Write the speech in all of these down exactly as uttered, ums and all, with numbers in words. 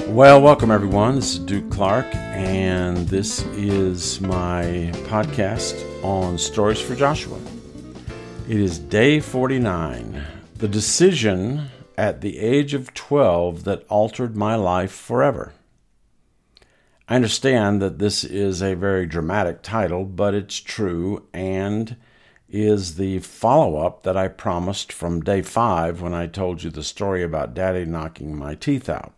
Well, welcome everyone. This is Duke Clark, and this is my podcast on Stories for Joshua. It is day forty-nine, the decision at the age of twelve that altered my life forever. I understand that this is a very dramatic title, but it's true and is the follow-up that I promised from day five when I told you the story about Daddy knocking my teeth out.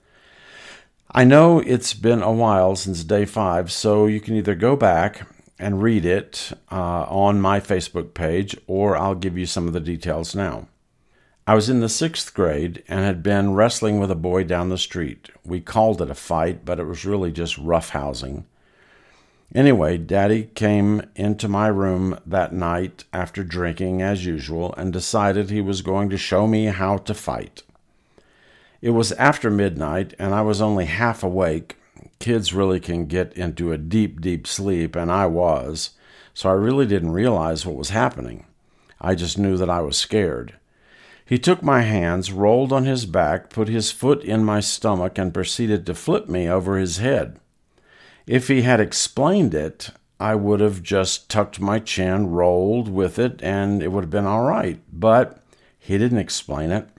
I know it's been a while since day five, so you can either go back and read it uh, on my Facebook page, or I'll give you some of the details now. I was in the sixth grade and had been wrestling with a boy down the street. We called it a fight, but it was really just roughhousing. Anyway, Daddy came into my room that night after drinking as usual and decided he was going to show me how to fight. It was after midnight, and I was only half awake. Kids really can get into a deep, deep sleep, and I was, so I really didn't realize what was happening. I just knew that I was scared. He took my hands, rolled on his back, put his foot in my stomach, and proceeded to flip me over his head. If he had explained it, I would have just tucked my chin, rolled with it, and it would have been all right, but he didn't explain it.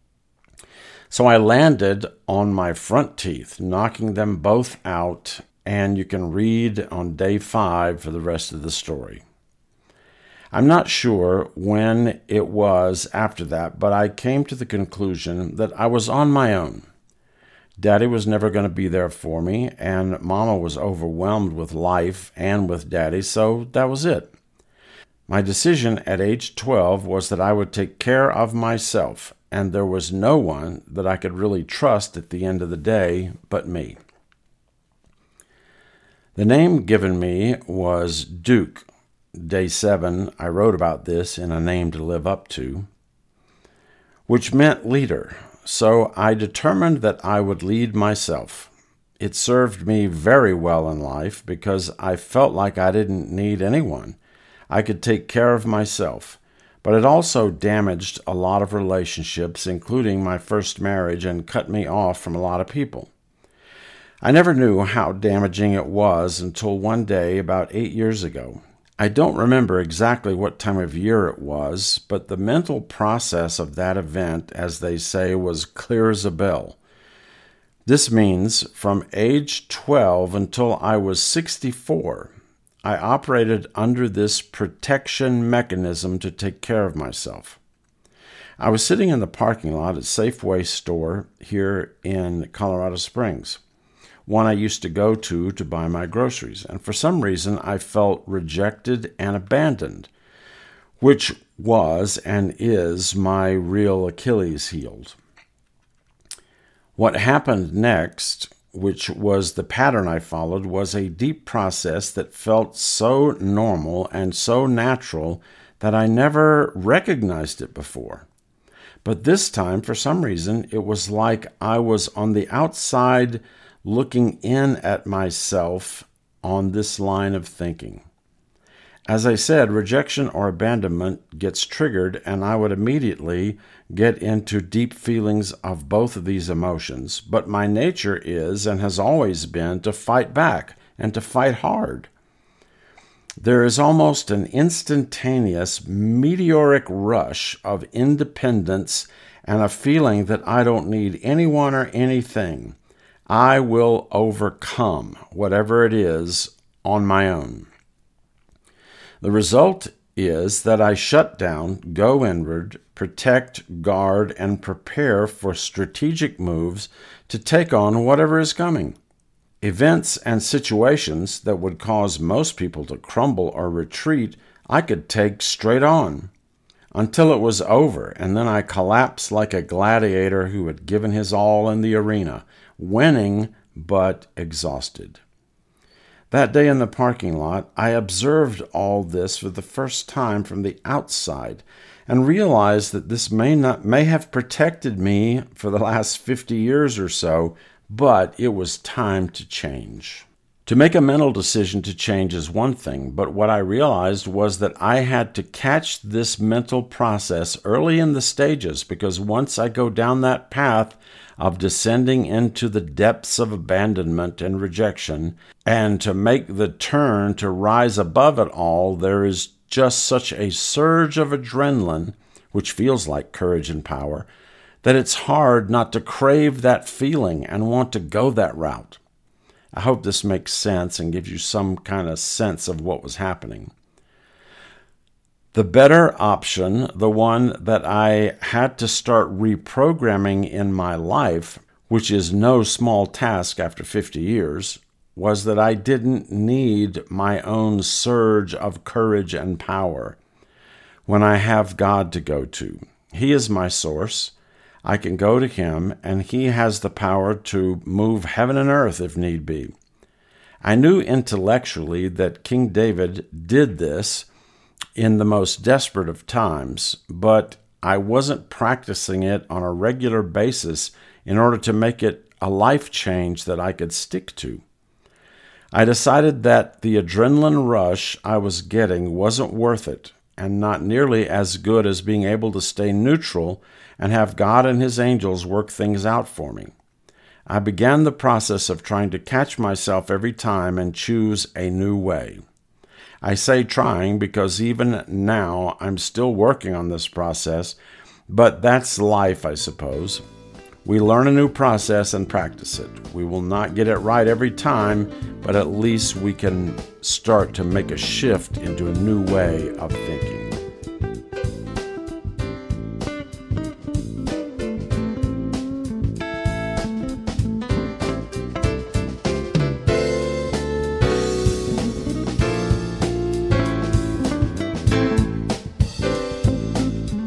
So I landed on my front teeth, knocking them both out, and you can read on day five for the rest of the story. I'm not sure when it was after that, but I came to the conclusion that I was on my own. Daddy was never going to be there for me, and Mama was overwhelmed with life and with Daddy, so that was it. My decision at age twelve was that I would take care of myself, and there was no one that I could really trust at the end of the day but me. The name given me was Duke. Day seven, I wrote about this in A Name to Live Up To, which meant leader. So I determined that I would lead myself. It served me very well in life because I felt like I didn't need anyone. I could take care of myself. But it also damaged a lot of relationships, including my first marriage, and cut me off from a lot of people. I never knew how damaging it was until one day about eight years ago. I don't remember exactly what time of year it was, but the mental process of that event, as they say, was clear as a bell. This means from age twelve until I was sixty-four, I operated under this protection mechanism to take care of myself. I was sitting in the parking lot at Safeway store here in Colorado Springs, one I used to go to to buy my groceries, and for some reason I felt rejected and abandoned, which was and is my real Achilles heel. What happened next, which was the pattern I followed, was a deep process that felt so normal and so natural that I never recognized it before. But this time, for some reason, it was like I was on the outside looking in at myself on this line of thinking. As I said, rejection or abandonment gets triggered, and I would immediately get into deep feelings of both of these emotions. But my nature is, and has always been, to fight back and to fight hard. There is almost an instantaneous, meteoric rush of independence and a feeling that I don't need anyone or anything. I will overcome whatever it is on my own. The result is that I shut down, go inward, protect, guard, and prepare for strategic moves to take on whatever is coming. Events and situations that would cause most people to crumble or retreat, I could take straight on until it was over, and then I collapsed like a gladiator who had given his all in the arena, winning but exhausted. That day in the parking lot, I observed all this for the first time from the outside and realized that this may not may have protected me for the last fifty years or so, but it was time to change. To make a mental decision to change is one thing, but what I realized was that I had to catch this mental process early in the stages, because once I go down that path of descending into the depths of abandonment and rejection, and to make the turn to rise above it all, there is just such a surge of adrenaline, which feels like courage and power, that it's hard not to crave that feeling and want to go that route. I hope this makes sense and gives you some kind of sense of what was happening. The better option, the one that I had to start reprogramming in my life, which is no small task after fifty years, was that I didn't need my own surge of courage and power when I have God to go to. He is my source. I can go to Him, and He has the power to move heaven and earth if need be. I knew intellectually that King David did this in the most desperate of times, but I wasn't practicing it on a regular basis in order to make it a life change that I could stick to. I decided that the adrenaline rush I was getting wasn't worth it, and not nearly as good as being able to stay neutral and have God and His angels work things out for me. I began the process of trying to catch myself every time and choose a new way. I say trying because even now I'm still working on this process, but that's life, I suppose. We learn a new process and practice it. We will not get it right every time, but at least we can start to make a shift into a new way of thinking.